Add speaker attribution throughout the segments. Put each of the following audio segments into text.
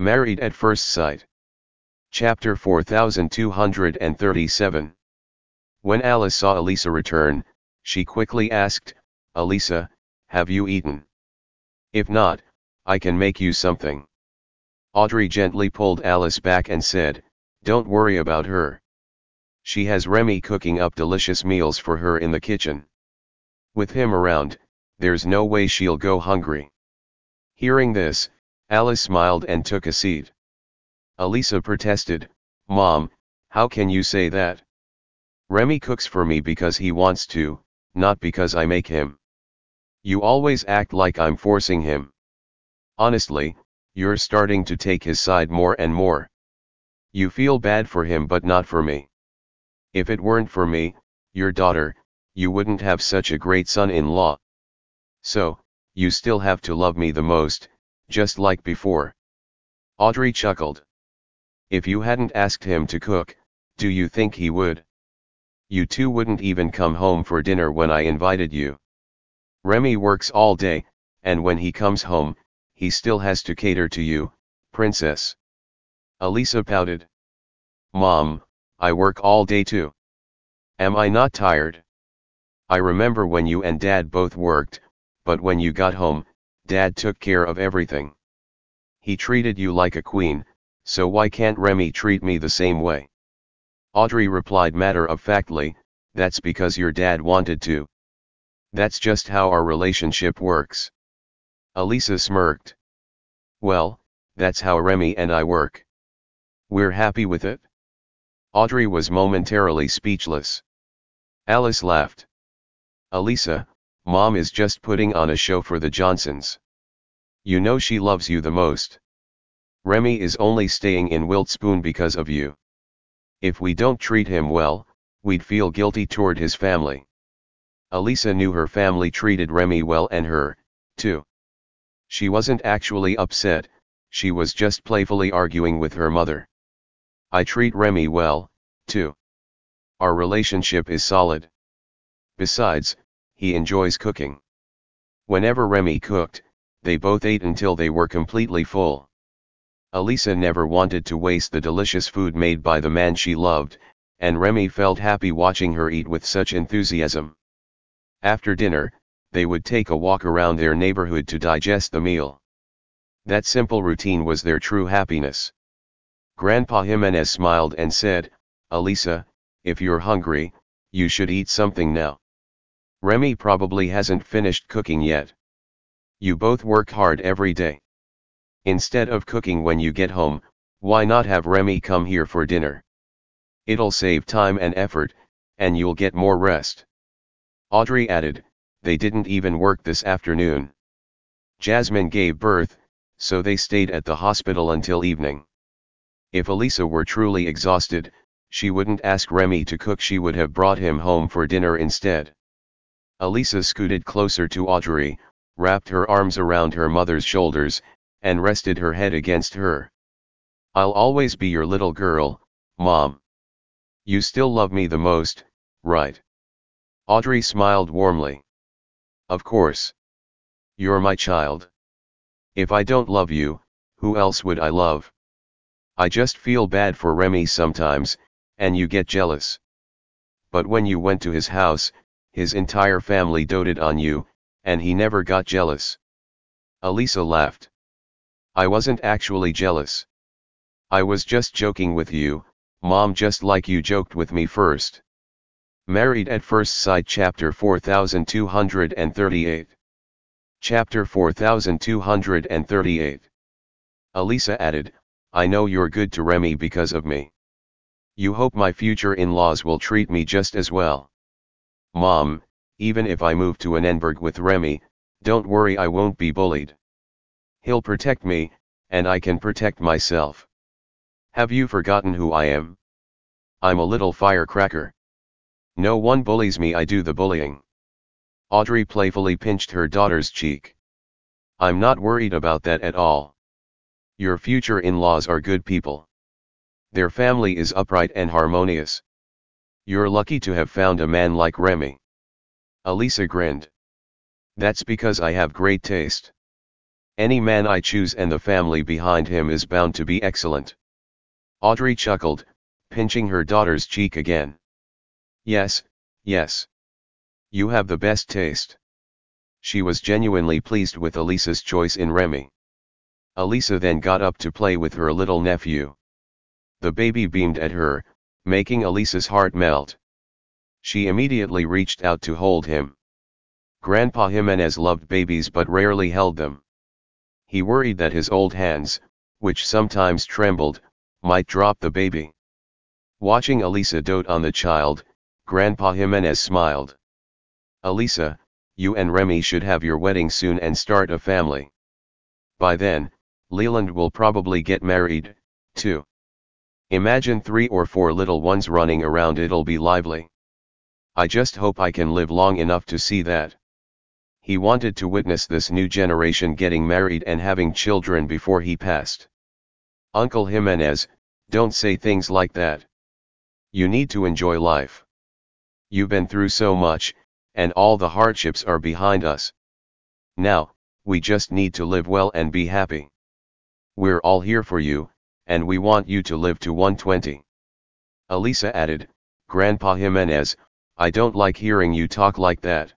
Speaker 1: Married at First Sight. Chapter 4237. When Alice saw Elisa return, she quickly asked, "Elisa, have you eaten? If not, I can make you something." Audrey gently pulled Alice back and said, "Don't worry about her. She has Remy cooking up delicious meals for her in the kitchen. With him around, there's no way she'll go hungry." Hearing this, Alice smiled and took a seat. Elisa protested, "Mom, how can you say that? Remy cooks for me because he wants to, not because I make him. You always act like I'm forcing him. Honestly, you're starting to take his side more and more. You feel bad for him but not for me. If it weren't for me, your daughter, you wouldn't have such a great son-in-law. So, you still have to love me the most, just like before." Audrey chuckled. "If you hadn't asked him to cook, do you think he would? You two wouldn't even come home for dinner when I invited you. Remy works all day, and when he comes home, he still has to cater to you, princess." Elisa pouted. "Mom, I work all day too. Am I not tired? I remember when you and Dad both worked, but when you got home, Dad took care of everything. He treated you like a queen, so why can't Remy treat me the same way?" Audrey replied matter-of-factly, "That's because your dad wanted to. That's just how our relationship works." Elisa smirked. "Well, that's how Remy and I work. We're happy with it." Audrey was momentarily speechless. Alice laughed. "Elisa, Mom is just putting on a show for the Johnsons. You know she loves you the most. Remy is only staying in Wiltspoon because of you. If we don't treat him well, we'd feel guilty toward his family." Elisa knew her family treated Remy well and her, too. She wasn't actually upset, she was just playfully arguing with her mother. "I treat Remy well, too. Our relationship is solid. Besides, he enjoys cooking. Whenever Remy cooked, they both ate until they were completely full." Elisa never wanted to waste the delicious food made by the man she loved, and Remy felt happy watching her eat with such enthusiasm. After dinner, they would take a walk around their neighborhood to digest the meal. That simple routine was their true happiness. Grandpa Jimenez smiled and said, "Elisa, if you're hungry, you should eat something now. Remy probably hasn't finished cooking yet. You both work hard every day. Instead of cooking when you get home, why not have Remy come here for dinner? It'll save time and effort, and you'll get more rest." Audrey added, "They didn't even work this afternoon. Jasmine gave birth, so they stayed at the hospital until evening." If Elisa were truly exhausted, she wouldn't ask Remy to cook, she would have brought him home for dinner instead. Elisa scooted closer to Audrey, wrapped her arms around her mother's shoulders, and rested her head against her. "I'll always be your little girl, Mom. You still love me the most, right?" Audrey smiled warmly. "Of course. You're my child. If I don't love you, who else would I love? I just feel bad for Remy sometimes, and you get jealous. But when you went to his house, his entire family doted on you, and he never got jealous." Elisa laughed. "I wasn't actually jealous. I was just joking with you, Mom, just like you joked with me first." Married at First Sight Chapter 4238. Chapter 4238. Elisa added, "I know you're good to Remy because of me. You hope my future in-laws will treat me just as well. Mom, even if I move to Annenberg with Remy, don't worry, I won't be bullied. He'll protect me, and I can protect myself. Have you forgotten who I am? I'm a little firecracker. No one bullies me, I do the bullying." Audrey playfully pinched her daughter's cheek. "I'm not worried about that at all. Your future in-laws are good people. Their family is upright and harmonious. You're lucky to have found a man like Remy." Elisa grinned. "That's because I have great taste. Any man I choose and the family behind him is bound to be excellent. Audrey chuckled, pinching her daughter's cheek again. Yes, yes. You have the best taste. She was genuinely pleased with Elisa's choice in Remy. Elisa then got up to play with her little nephew. The baby beamed at her, making Elisa's heart melt. She immediately reached out to hold him. Grandpa Jimenez loved babies but rarely held them. He worried that his old hands, which sometimes trembled, might drop the baby. Watching Elisa dote on the child, Grandpa Jimenez smiled. Elisa, you and Remy should have your wedding soon and start a family. By then, Leland will probably get married, too. Imagine 3 or 4 little ones running around, it'll be lively. I just hope I can live long enough to see that. He wanted to witness this new generation getting married and having children before he passed. Uncle Jimenez, don't say things like that. You need to enjoy life. You've been through so much, and all the hardships are behind us. Now, we just need to live well and be happy. We're all here for you, and we want you to live to 120. Elisa added, Grandpa Jimenez, I don't like hearing you talk like that.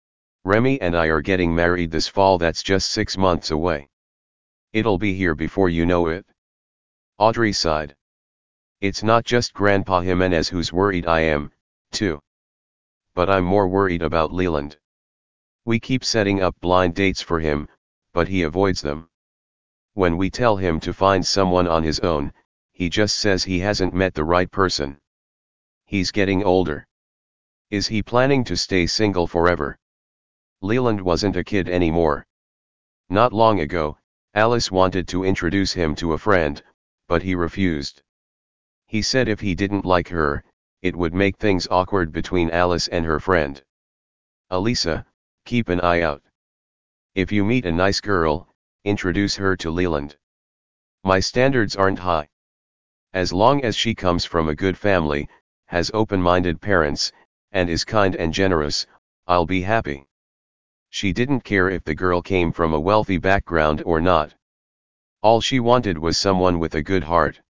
Speaker 1: Remy and I are getting married this fall, that's just 6 months away. It'll be here before you know it. Audrey sighed. It's not just Grandpa Jimenez who's worried, I am, too. But I'm more worried about Leland. We keep setting up blind dates for him, but he avoids them. When we tell him to find someone on his own, he just says he hasn't met the right person. He's getting older. Is he planning to stay single forever? Leland wasn't a kid anymore. Not long ago, Alice wanted to introduce him to a friend, but he refused. He said if he didn't like her, it would make things awkward between Alice and her friend. Elisa, keep an eye out. If you meet a nice girl, introduce her to Leland. My standards aren't high. As long as she comes from a good family, has open-minded parents, and is kind and generous, I'll be happy. She didn't care if the girl came from a wealthy background or not. All she wanted was someone with a good heart.